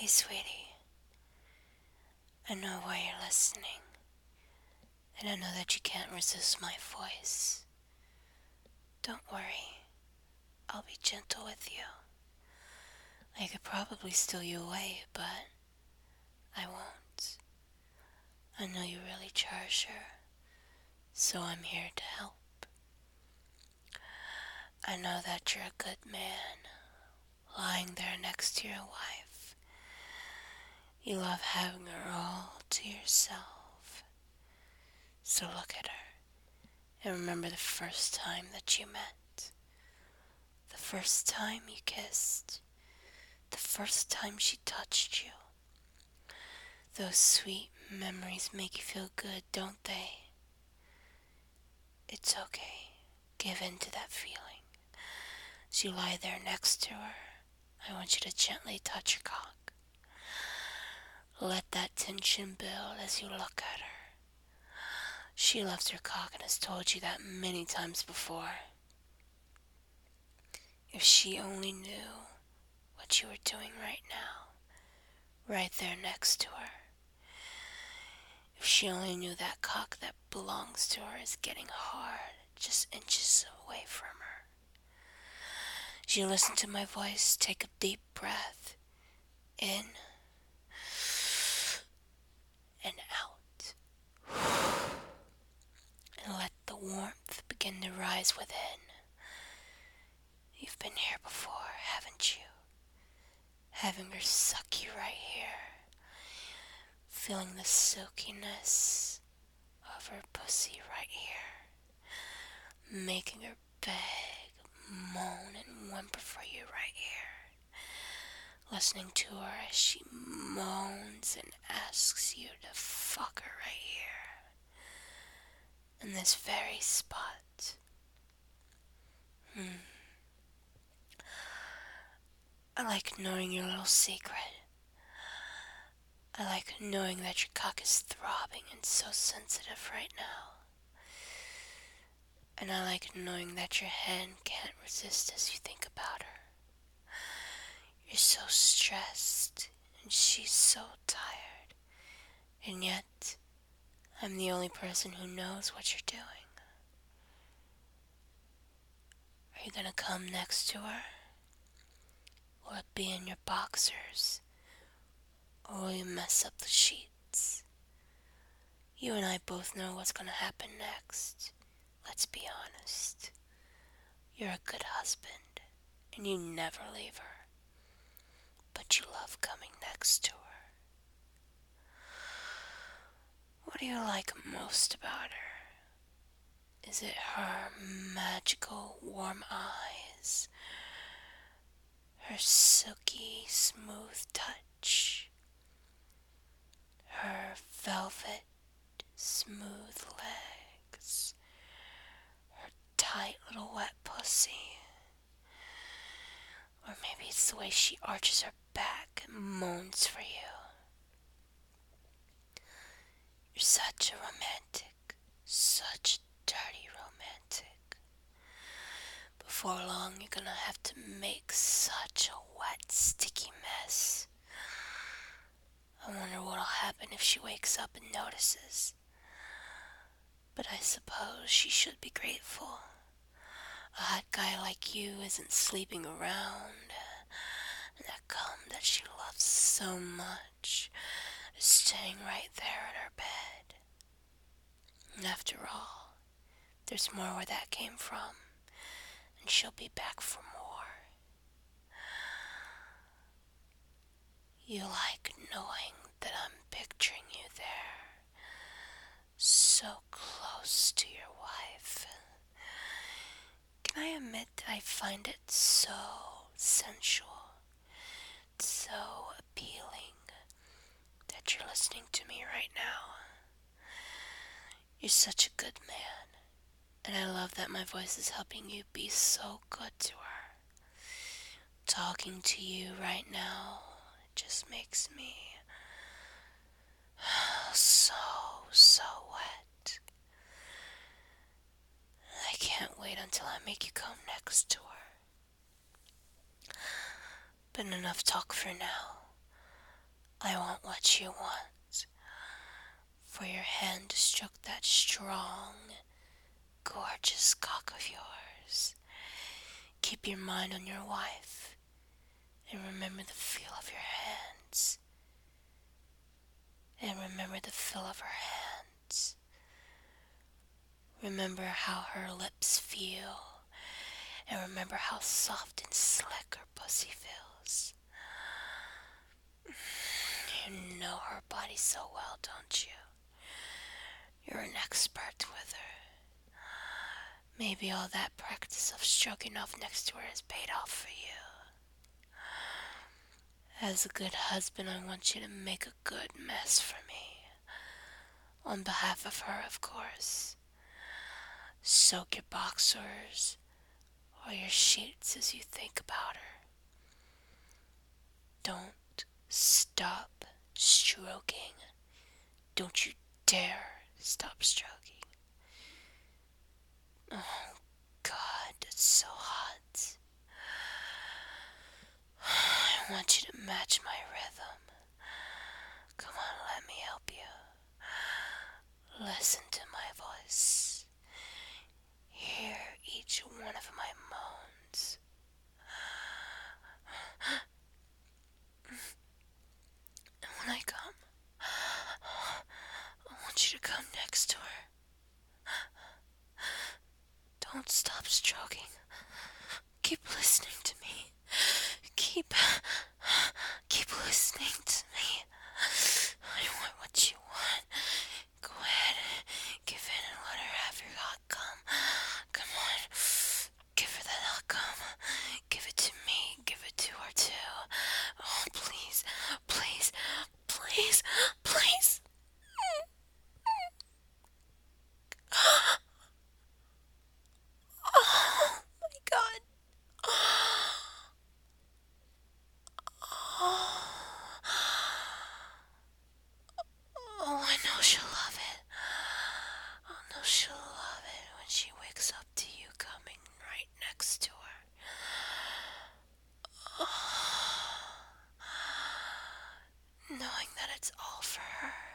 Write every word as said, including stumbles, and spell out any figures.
Hey, sweetie. I know why you're listening, and I know that you can't resist my voice. Don't worry, I'll be gentle with you. I could probably steal you away, but I won't. I know you really cherish her, so I'm here to help. I know that you're a good man, lying there next to your wife. You love having her all to yourself. So look at her and remember the first time that you met. The first time you kissed. The first time she touched you. Those sweet memories make you feel good, don't they? It's okay. Give in to that feeling. As you lie there next to her, I want you to gently touch her cock. Let that tension build as you look at her. She loves her cock and has told you that many times before. If she only knew what you were doing right now, right there next to her. If she only knew that cock that belongs to her is getting hard, just inches away from her. As you listen to my voice, take a deep breath in and out. And let the warmth begin to rise within. You've been here before, haven't you? Having her suck you right here. Feeling the silkiness of her pussy right here. Making her beg, moan, and whimper for you right here. Listening to her as she moans and asks you to fuck her right here. In this very spot. Hmm. I like knowing your little secret. I like knowing that your cock is throbbing and so sensitive right now. And I like knowing that your hand can't resist as you think about her. You're so stressed and she's so tired. And yet, I'm the only person who knows what you're doing. Are you gonna come next to her? Will it be in your boxers? Or will you mess up the sheets? You and I both know what's gonna happen next. Let's be honest. You're a good husband, and you never leave her. But you love coming next to her. What do you like most about her? Is it her magical warm eyes? Her silky smooth touch? Her velvet smooth legs? Her tight little wet pussy? Or maybe it's the way she arches her back and moans for you. You're such a romantic, such a dirty romantic. Before long, you're gonna have to make such a wet, sticky mess. I wonder what'll happen if she wakes up and notices. But I suppose she should be grateful. A hot guy like you isn't sleeping around. And that cum that she loves so much is staying right there in her bed. And after all, there's more where that came from, and she'll be back for more. You like knowing that I'm picturing you there, so close to your wife. Can I admit that I find it so sensual, so appealing that you're listening to me right now? You're such a good man, and I love that my voice is helping you be so good to her. Talking to you right now just makes me so, so wet. I can't wait until I make you come next to her. But enough talk for now. that you want. For your hand to stroke that strong, gorgeous cock of yours. Keep your mind on your wife and remember the feel of your hands. And remember the feel of her hands. Remember how her lips feel. And remember how soft and slick her pussy feels. You know her body so well, don't you? You're an expert with her. Maybe all that practice of stroking off next to her has paid off for you. As a good husband, I want you to make a good mess for me. On behalf of her, of course. Soak your boxers or your sheets as you think about her. Don't stop stroking. Don't you dare stop stroking. Oh, God, it's so hot. I want you to match my rhythm. Come on, let me help you. Listen to my voice. Hear each one of my moans. And when I come, I want you to come next to her. Don't stop stroking. Keep listening to me. Keep, keep listening to me. I want what you want. Go ahead, give in and let her have your hot cum. Come on, give her that hot cum. Give it to me. Give it to her too. Oh, please, please, please, please. Oh my God. Oh, I know she'll love it. Oh, no, she'll love it when she wakes up to you coming right next to her. Oh, knowing that it's all for her.